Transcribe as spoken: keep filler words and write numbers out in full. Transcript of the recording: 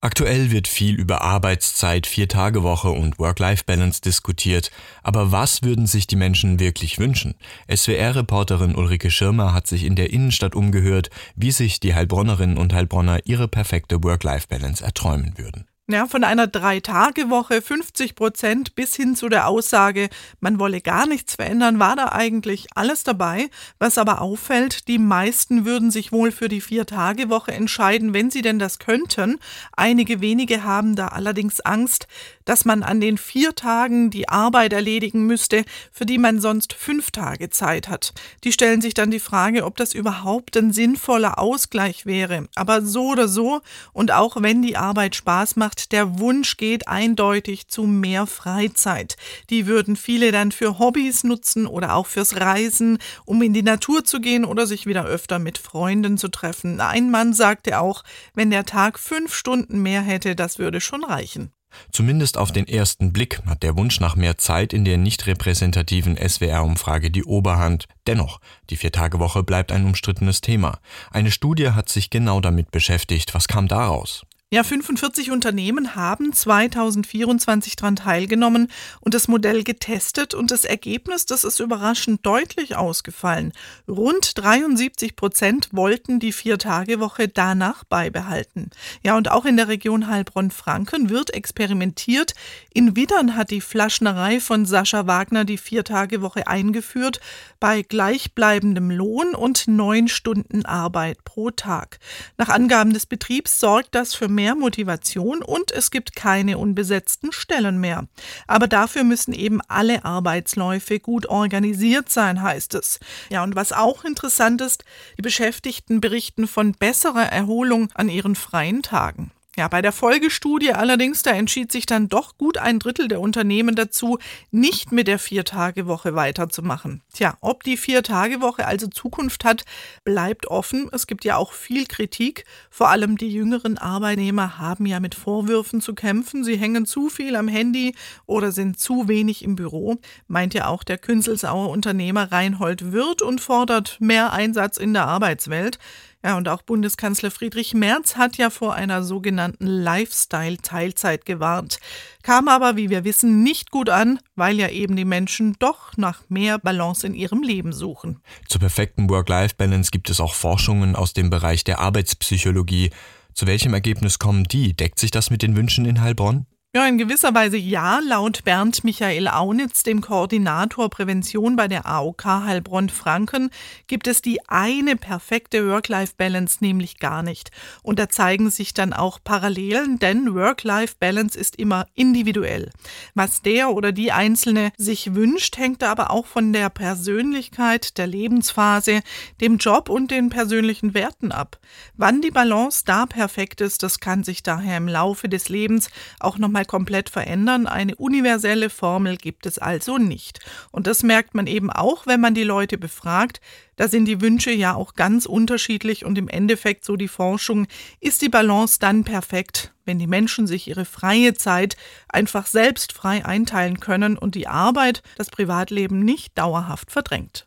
Aktuell wird viel über Arbeitszeit, Vier-Tage-Woche und Work-Life-Balance diskutiert. Aber was würden sich die Menschen wirklich wünschen? S W R-Reporterin Ulrike Schirmer hat sich in der Innenstadt umgehört, wie sich die Heilbronnerinnen und Heilbronner ihre perfekte Work-Life-Balance erträumen würden. Ja, von einer Drei-Tage-Woche, fünfzig Prozent bis hin zu der Aussage, man wolle gar nichts verändern, war da eigentlich alles dabei. Was aber auffällt, die meisten würden sich wohl für die Vier-Tage-Woche entscheiden, wenn sie denn das könnten. Einige wenige haben da allerdings Angst, dass man an den vier Tagen die Arbeit erledigen müsste, für die man sonst fünf Tage Zeit hat. Die stellen sich dann die Frage, ob das überhaupt ein sinnvoller Ausgleich wäre. Aber so oder so, und auch wenn die Arbeit Spaß macht, der Wunsch geht eindeutig zu mehr Freizeit. Die würden viele dann für Hobbys nutzen oder auch fürs Reisen, um in die Natur zu gehen oder sich wieder öfter mit Freunden zu treffen. Ein Mann sagte auch, wenn der Tag fünf Stunden mehr hätte, das würde schon reichen. Zumindest auf den ersten Blick hat der Wunsch nach mehr Zeit in der nicht repräsentativen S W R-Umfrage die Oberhand. Dennoch, die Vier-Tage-Woche bleibt ein umstrittenes Thema. Eine Studie hat sich genau damit beschäftigt. Was kam daraus? Ja, fünfundvierzig Unternehmen haben zweitausendvierundzwanzig daran teilgenommen und das Modell getestet und das Ergebnis, das ist überraschend deutlich ausgefallen. Rund dreiundsiebzig Prozent wollten die Vier-Tage-Woche danach beibehalten. Ja, und auch in der Region Heilbronn-Franken wird experimentiert. In Wittern hat die Flaschnerei von Sascha Wagner die Vier-Tage-Woche eingeführt, bei gleichbleibendem Lohn und neun Stunden Arbeit pro Tag. Nach Angaben des Betriebs sorgt das für mehr mehr Motivation und es gibt keine unbesetzten Stellen mehr. Aber dafür müssen eben alle Arbeitsläufe gut organisiert sein, heißt es. Ja, und was auch interessant ist, die Beschäftigten berichten von besserer Erholung an ihren freien Tagen. Ja, bei der Folgestudie allerdings, da entschied sich dann doch gut ein Drittel der Unternehmen dazu, nicht mit der Vier-Tage-Woche weiterzumachen. Tja, ob die Vier-Tage-Woche also Zukunft hat, bleibt offen. Es gibt ja auch viel Kritik. Vor allem die jüngeren Arbeitnehmer haben ja mit Vorwürfen zu kämpfen. Sie hängen zu viel am Handy oder sind zu wenig im Büro, meint ja auch der Künzelsauer Unternehmer Reinhold Wirth und fordert mehr Einsatz in der Arbeitswelt. Ja, und auch Bundeskanzler Friedrich Merz hat ja vor einer sogenannten Lifestyle-Teilzeit gewarnt. Kam aber, wie wir wissen, nicht gut an, weil ja eben die Menschen doch nach mehr Balance in ihrem Leben suchen. Zur perfekten Work-Life-Balance gibt es auch Forschungen aus dem Bereich der Arbeitspsychologie. Zu welchem Ergebnis kommen die? Deckt sich das mit den Wünschen in Heilbronn? Ja, in gewisser Weise ja. Laut Bernd Michael Aunitz, dem Koordinator Prävention bei der A O K Heilbronn-Franken, gibt es die eine perfekte Work-Life-Balance nämlich gar nicht. Und da zeigen sich dann auch Parallelen, denn Work-Life-Balance ist immer individuell. Was der oder die Einzelne sich wünscht, hängt aber auch von der Persönlichkeit, der Lebensphase, dem Job und den persönlichen Werten ab. Wann die Balance da perfekt ist, das kann sich daher im Laufe des Lebens auch nochmal komplett verändern. Eine universelle Formel gibt es also nicht. Und das merkt man eben auch, wenn man die Leute befragt. Da sind die Wünsche ja auch ganz unterschiedlich und im Endeffekt, so die Forschung, ist die Balance dann perfekt, wenn die Menschen sich ihre freie Zeit einfach selbst frei einteilen können und die Arbeit das Privatleben nicht dauerhaft verdrängt.